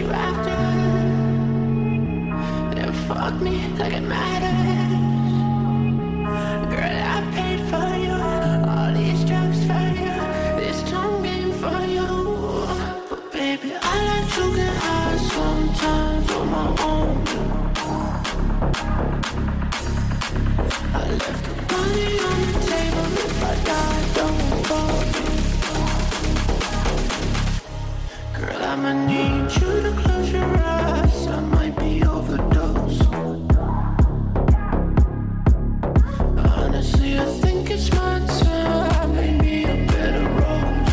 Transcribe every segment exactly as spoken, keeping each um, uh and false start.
you after. Then fuck me like it matters. Girl, I paid for you, all these drugs for you, this tongue game for you. But baby, I like to get high sometimes on my own. I left the money on the table. If I die, don't fall. Girl, I'ma need you to close your eyes. I might be overdosed. Honestly, I think it's my time. Maybe a better rose.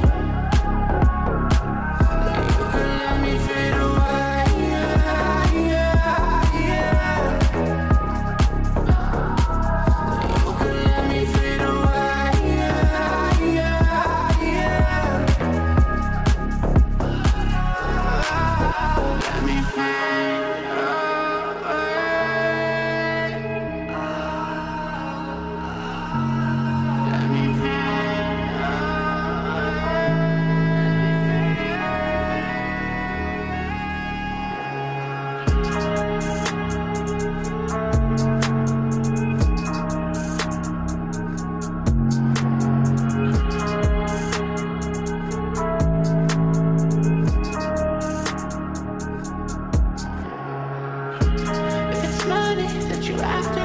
You can let me fade away. Yeah, yeah, yeah. You can let me fade away. Yeah, yeah, yeah. Let me fade away. Let me fade If it's money that you after,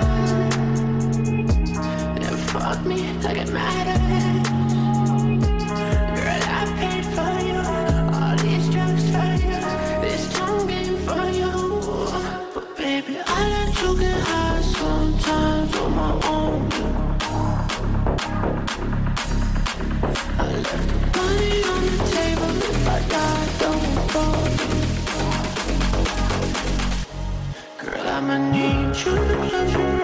then fuck me like it matters. Girl, I paid for you, all these drugs for you, this tongue game for you. But baby, I let you get high sometimes on my own. I left the money on the table. If I die, don't fall. Girl, I'ma need you to close your